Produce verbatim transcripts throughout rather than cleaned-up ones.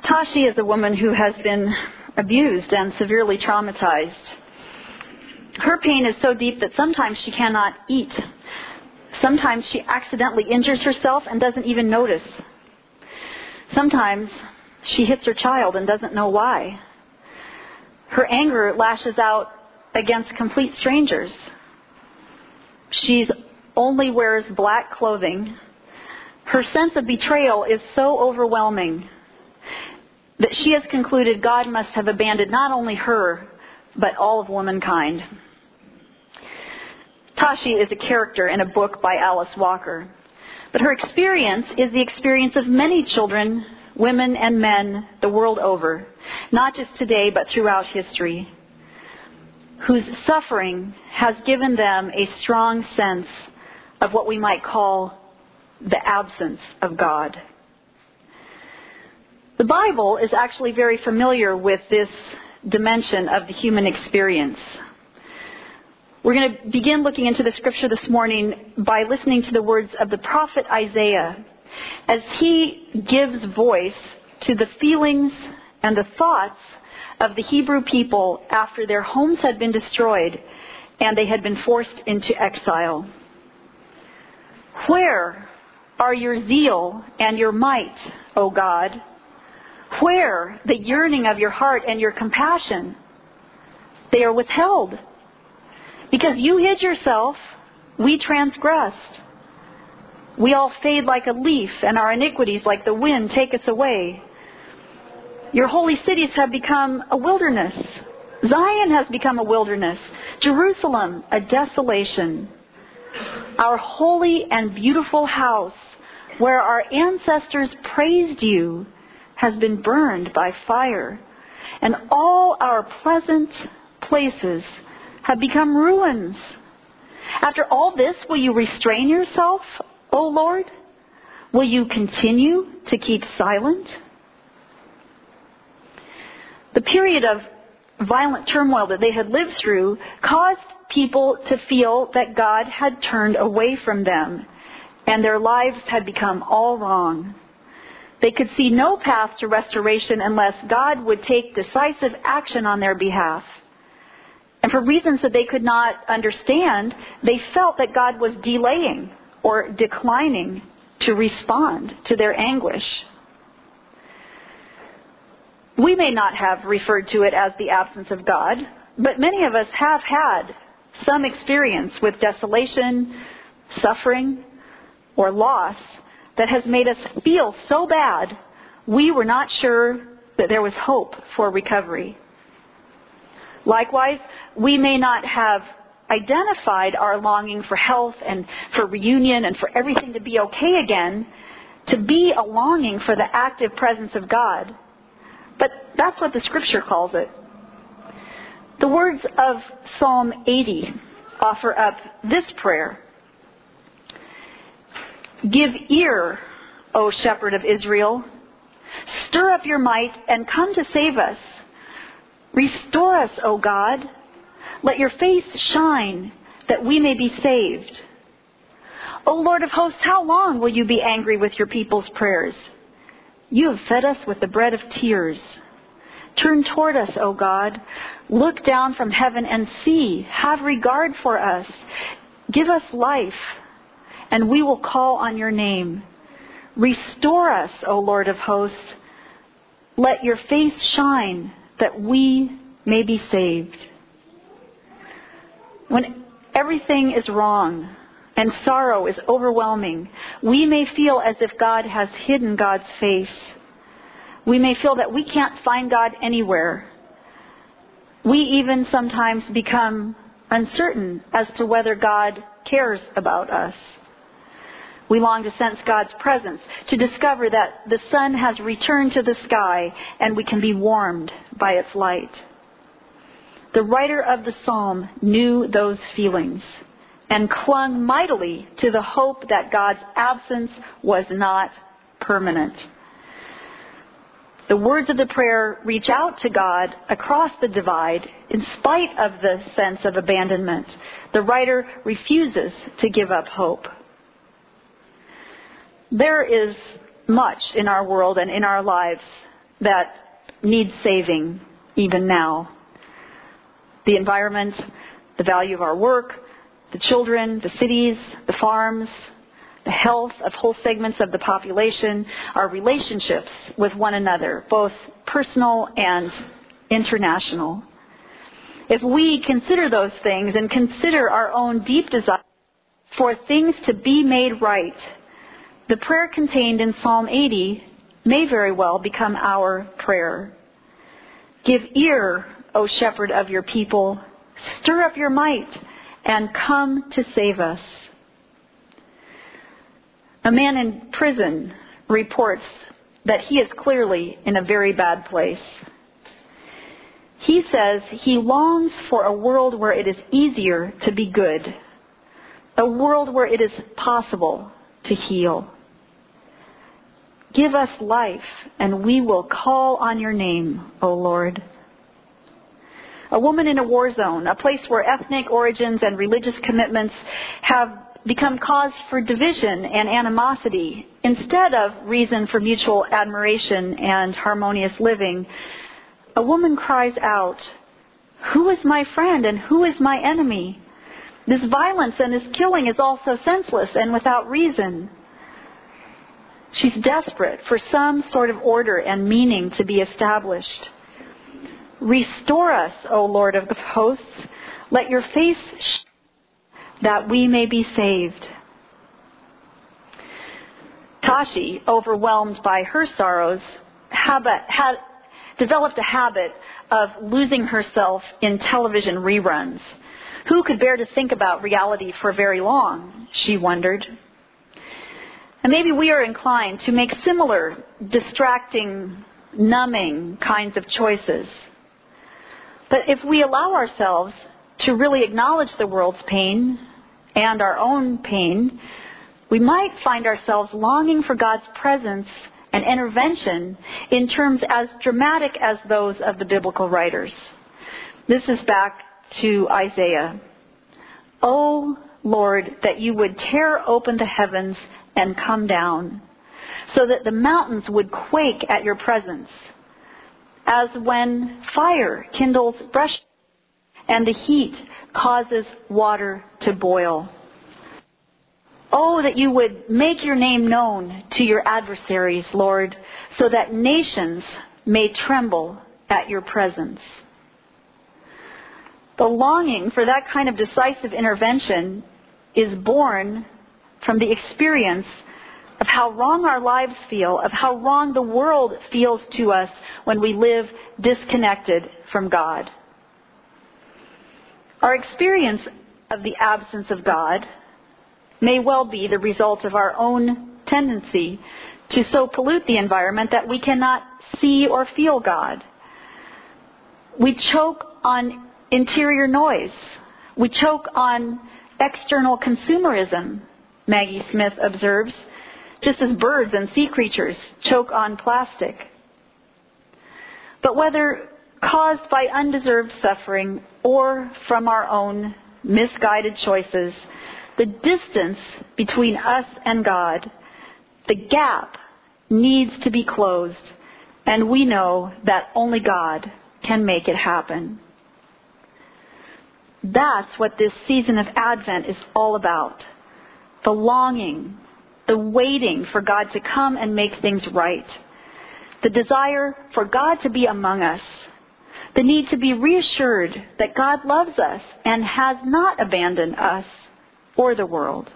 Tashi is a woman who has been abused and severely traumatized. Her pain is so deep that sometimes she cannot eat. Sometimes she accidentally injures herself and doesn't even notice. Sometimes she hits her child and doesn't know why. Her anger lashes out against complete strangers. She only wears black clothing. Her sense of betrayal is so overwhelming that she has concluded God must have abandoned not only her, but all of womankind. Tashi is a character in a book by Alice Walker. But her experience is the experience of many children, women and men the world over, not just today but throughout history, whose suffering has given them a strong sense of what we might call the absence of God. The Bible is actually very familiar with this dimension of the human experience. We're going to begin looking into the scripture this morning by listening to the words of the prophet Isaiah as he gives voice to the feelings and the thoughts of the Hebrew people after their homes had been destroyed and they had been forced into exile. Where are your zeal and your might, O God? Where the yearning of your heart and your compassion? They are withheld. Because you hid yourself, we transgressed. We all fade like a leaf, and our iniquities like the wind take us away. Your holy cities have become a wilderness. Zion has become a wilderness. Jerusalem, a desolation. Our holy and beautiful house, where our ancestors praised you, has been burned by fire, and all our pleasant places have become ruins. After all this, will you restrain yourself, O Lord? Will you continue to keep silent? The period of violent turmoil that they had lived through caused people to feel that God had turned away from them, and their lives had become all wrong. They could see no path to restoration unless God would take decisive action on their behalf. And for reasons that they could not understand, they felt that God was delaying or declining to respond to their anguish. We may not have referred to it as the absence of God, but many of us have had some experience with desolation, suffering, or loss that has made us feel so bad we were not sure that there was hope for recovery. Likewise, we may not have identified our longing for health and for reunion and for everything to be okay again to be a longing for the active presence of God. But that's what the scripture calls it. The words of Psalm eighty offer up this prayer. Give ear, O shepherd of Israel. Stir up your might and come to save us. Restore us, O God. Let your face shine that we may be saved. O Lord of hosts, how long will you be angry with your people's prayers? You have fed us with the bread of tears. Turn toward us, O God. Look down from heaven and see. Have regard for us. Give us life, and we will call on your name. Restore us, O Lord of hosts. Let your face shine that we may be saved. When everything is wrong and sorrow is overwhelming, we may feel as if God has hidden God's face. We may feel that we can't find God anywhere. We even sometimes become uncertain as to whether God cares about us. We long to sense God's presence, to discover that the sun has returned to the sky and we can be warmed by its light. The writer of the psalm knew those feelings and clung mightily to the hope that God's absence was not permanent. The words of the prayer reach out to God across the divide in spite of the sense of abandonment. The writer refuses to give up hope. There is much in our world and in our lives that needs saving even now. The environment, the value of our work, the children, the cities, the farms, the health of whole segments of the population, our relationships with one another, both personal and international. If we consider those things and consider our own deep desire for things to be made right, the prayer contained in Psalm eighty may very well become our prayer. Give ear, O shepherd of your people, stir up your might, and come to save us. A man in prison reports that he is clearly in a very bad place. He says he longs for a world where it is easier to be good, a world where it is possible to heal. Give us life, and we will call on your name, O Lord. A woman in a war zone, a place where ethnic origins and religious commitments have become cause for division and animosity instead of reason for mutual admiration and harmonious living. A woman cries out, "Who is my friend and who is my enemy? This violence and this killing is all so senseless and without reason." She's desperate for some sort of order and meaning to be established. Restore us, O Lord of the hosts. Let your face shine that we may be saved. Tashi, overwhelmed by her sorrows, habit, had developed a habit of losing herself in television reruns. Who could bear to think about reality for very long, she wondered. And maybe we are inclined to make similar distracting, numbing kinds of choices. But if we allow ourselves to really acknowledge the world's pain and our own pain, we might find ourselves longing for God's presence and intervention in terms as dramatic as those of the biblical writers. This is back to Isaiah. "O Lord, that you would tear open the heavens and come down, so that the mountains would quake at your presence, as when fire kindles brush and the heat causes water to boil. Oh, that you would make your name known to your adversaries, Lord, so that nations may tremble at your presence." The longing for that kind of decisive intervention is born from the experience of how wrong our lives feel, of how wrong the world feels to us when we live disconnected from God. Our experience of the absence of God may well be the result of our own tendency to so pollute the environment that we cannot see or feel God. We choke on interior noise. We choke on external consumerism, Maggie Smith observes, just as birds and sea creatures choke on plastic. But whether caused by undeserved suffering or from our own misguided choices, the distance between us and God, the gap, needs to be closed, and we know that only God can make it happen. That's what this season of Advent is all about. The longing, the waiting for God to come and make things right. The desire for God to be among us. The need to be reassured that God loves us and has not abandoned us or the world.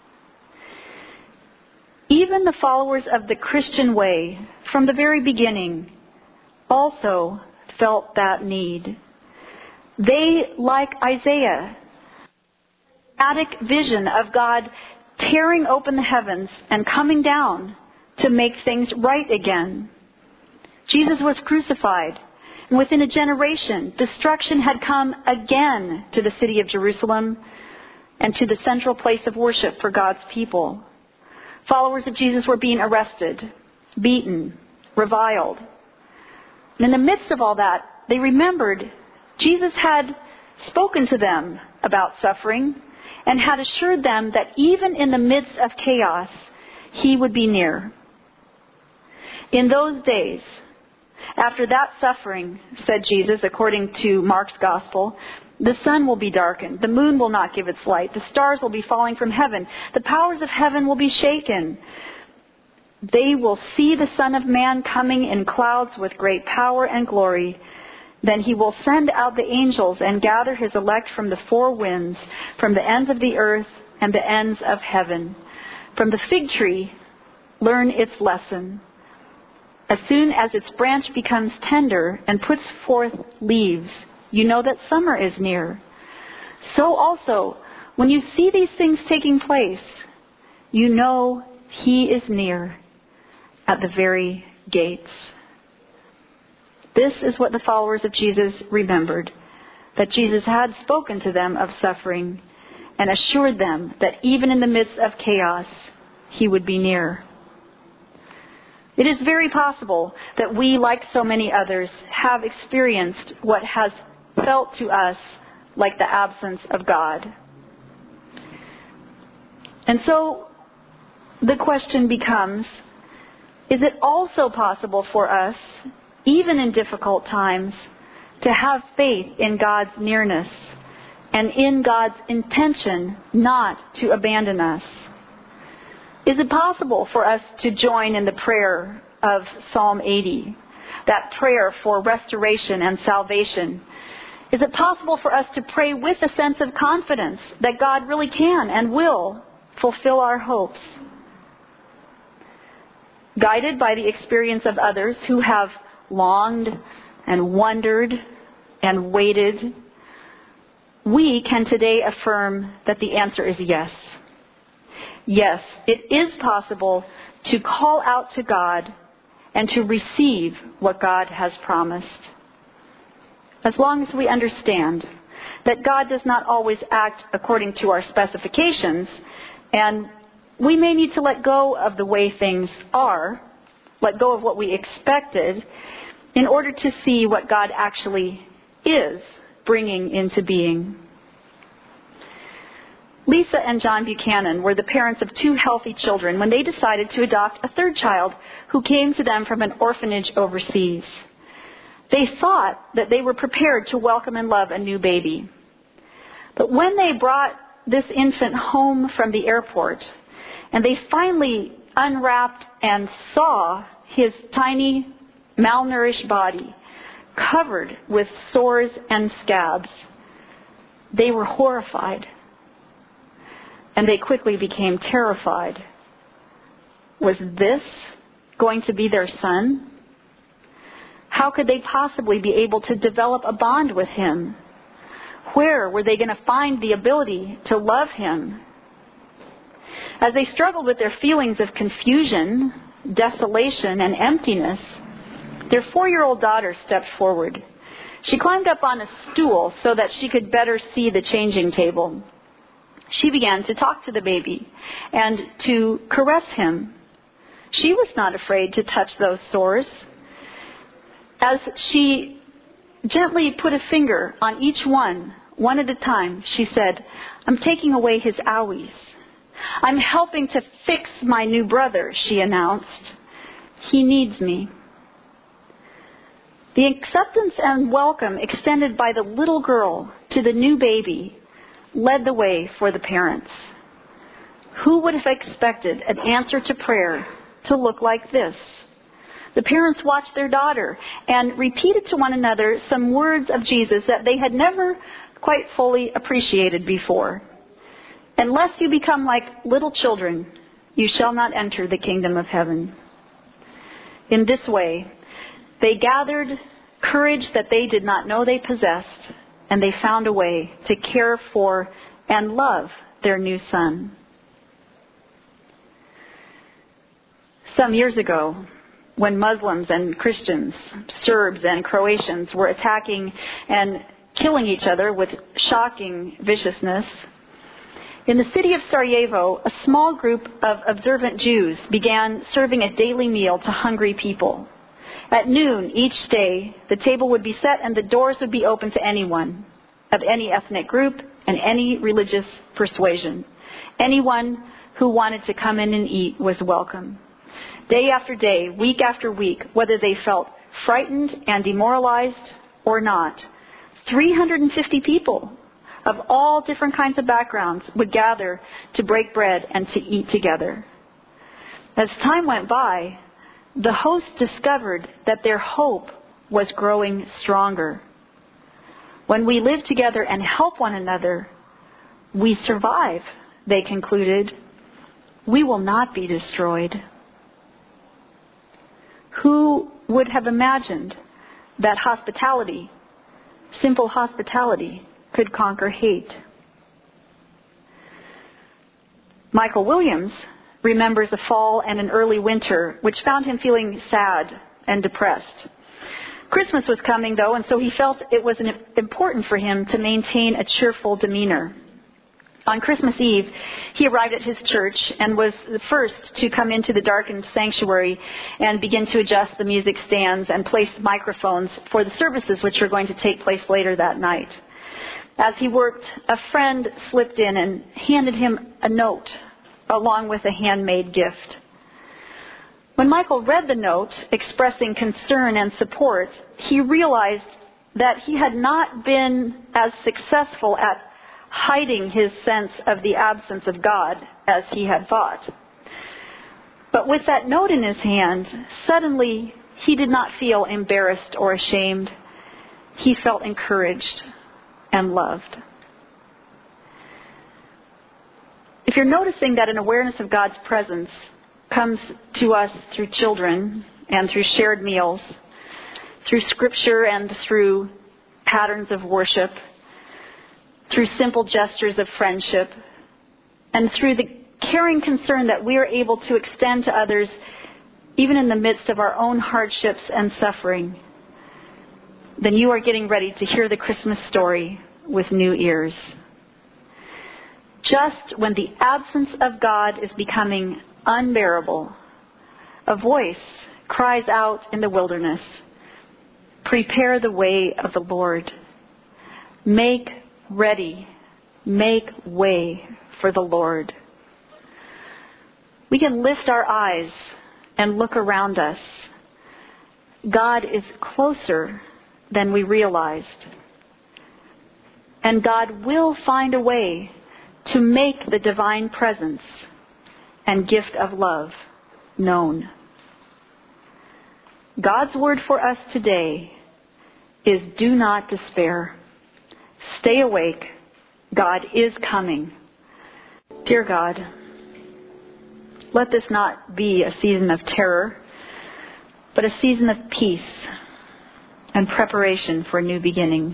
Even the followers of the Christian way, from the very beginning, also felt that need. They, like Isaiah, dramatic vision of God tearing open the heavens and coming down to make things right again. Jesus was crucified, and within a generation, destruction had come again to the city of Jerusalem and to the central place of worship for God's people. Followers of Jesus were being arrested, beaten, reviled. And in the midst of all that, they remembered Jesus had spoken to them about suffering and had assured them that even in the midst of chaos, He would be near. In those days, After that suffering, said Jesus, according to Mark's Gospel, the sun will be darkened, the moon will not give its light, the stars will be falling from heaven, the powers of heaven will be shaken. They will see the Son of Man coming in clouds with great power and glory. Then he will send out the angels and gather his elect from the four winds, from the ends of the earth and the ends of heaven. From the fig tree, learn its lesson. As soon as its branch becomes tender and puts forth leaves, you know that summer is near. So also, when you see these things taking place, you know he is near, at the very gates. This is what the followers of Jesus remembered, that Jesus had spoken to them of suffering and assured them that even in the midst of chaos, he would be near. It is very possible that we, like so many others, have experienced what has felt to us like the absence of God. And so the question becomes, is it also possible for us, even in difficult times, to have faith in God's nearness and in God's intention not to abandon us? Is it possible for us to join in the prayer of Psalm eighty, that prayer for restoration and salvation? Is it possible for us to pray with a sense of confidence that God really can and will fulfill our hopes? Guided by the experience of others who have longed and wondered and waited, we can today affirm that the answer is yes. Yes, it is possible to call out to God and to receive what God has promised. As long as we understand that God does not always act according to our specifications, and we may need to let go of the way things are, let go of what we expected, in order to see what God actually is bringing into being. Lisa and John Buchanan were the parents of two healthy children when they decided to adopt a third child who came to them from an orphanage overseas. They thought that they were prepared to welcome and love a new baby. But when they brought this infant home from the airport, and they finally unwrapped and saw his tiny, malnourished body covered with sores and scabs, they were horrified. And they quickly became terrified. Was this going to be their son? How could they possibly be able to develop a bond with him? Where were they going to find the ability to love him? As they struggled with their feelings of confusion, desolation, and emptiness, their four-year-old daughter stepped forward. She climbed up on a stool so that she could better see the changing table. She began to talk to the baby and to caress him. She was not afraid to touch those sores. As she gently put a finger on each one, one at a time, she said, "I'm taking away his owies. I'm helping to fix my new brother," she announced. "He needs me." The acceptance and welcome extended by the little girl to the new baby led the way for the parents. Who would have expected an answer to prayer to look like this? The parents watched their daughter and repeated to one another some words of Jesus that they had never quite fully appreciated before. "Unless you become like little children, you shall not enter the kingdom of heaven." In this way, they gathered courage that they did not know they possessed, and they found a way to care for and love their new son. Some years ago, when Muslims and Christians, Serbs and Croatians were attacking and killing each other with shocking viciousness, in the city of Sarajevo, a small group of observant Jews began serving a daily meal to hungry people. At noon each day, the table would be set and the doors would be open to anyone of any ethnic group and any religious persuasion. Anyone who wanted to come in and eat was welcome. Day after day, week after week, whether they felt frightened and demoralized or not, three hundred fifty people of all different kinds of backgrounds would gather to break bread and to eat together. As time went by, the hosts discovered that their hope was growing stronger. When we live together and help one another, we survive, they concluded. We will not be destroyed. Who would have imagined that hospitality, simple hospitality, could conquer hate? Michael Williams remembers a fall and an early winter, which found him feeling sad and depressed. Christmas was coming, though, and so he felt it was important for him to maintain a cheerful demeanor. On Christmas Eve, he arrived at his church and was the first to come into the darkened sanctuary and begin to adjust the music stands and place microphones for the services which were going to take place later that night. As he worked, a friend slipped in and handed him a note along with a handmade gift. When Michael read the note expressing concern and support, he realized that he had not been as successful at hiding his sense of the absence of God as he had thought. But with that note in his hand, suddenly he did not feel embarrassed or ashamed. He felt encouraged and loved. If you're noticing that an awareness of God's presence comes to us through children and through shared meals, through scripture and through patterns of worship, through simple gestures of friendship, and through the caring concern that we are able to extend to others even in the midst of our own hardships and suffering, then you are getting ready to hear the Christmas story with new ears. Just when the absence of God is becoming unbearable, a voice cries out in the wilderness, "Prepare the way of the Lord. Make ready, make way for the Lord." We can lift our eyes and look around us. God is closer than we realized. And God will find a way to make the divine presence and gift of love known. God's word for us today is do not despair. Stay awake. God is coming. Dear God, let this not be a season of terror, but a season of peace and preparation for new beginnings.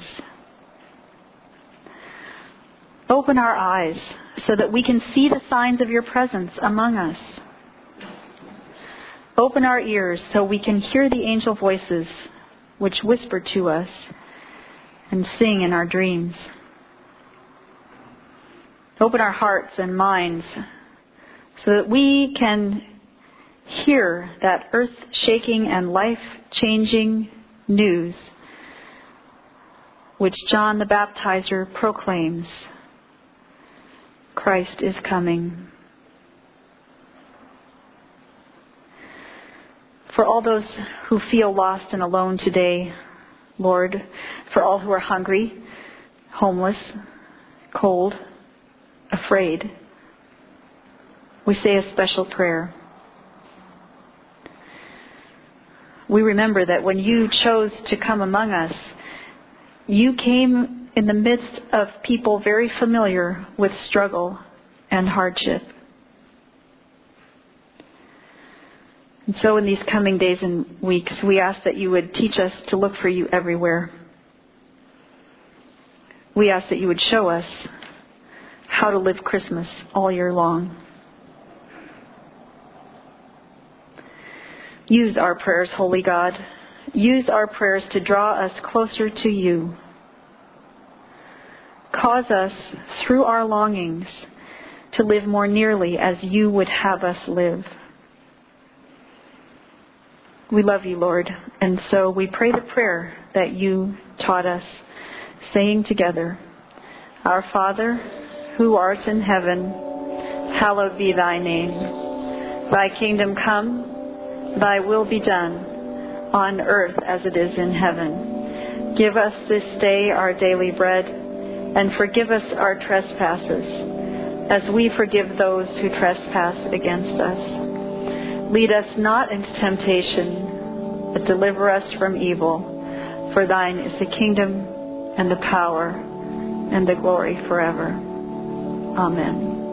Open our eyes so that we can see the signs of your presence among us. Open our ears so we can hear the angel voices which whisper to us and sing in our dreams. Open our hearts and minds so that we can hear that earth-shaking and life-changing news which John the Baptizer proclaims. Christ is coming. For all those who feel lost and alone today, Lord, for all who are hungry, homeless, cold, afraid, we say a special prayer. We remember that when you chose to come among us, you came in the midst of people very familiar with struggle and hardship. And so in these coming days and weeks, we ask that you would teach us to look for you everywhere. We ask that you would show us how to live Christmas all year long. Use our prayers, Holy God. Use our prayers to draw us closer to you. Cause us, through our longings, to live more nearly as you would have us live. We love you, Lord, and so we pray the prayer that you taught us, saying together, Our Father, who art in heaven, hallowed be thy name. Thy kingdom come, thy will be done, on earth as it is in heaven. Give us this day our daily bread, and forgive us our trespasses, as we forgive those who trespass against us. Lead us not into temptation, but deliver us from evil. For thine is the kingdom, and the power, and the glory forever. Amen.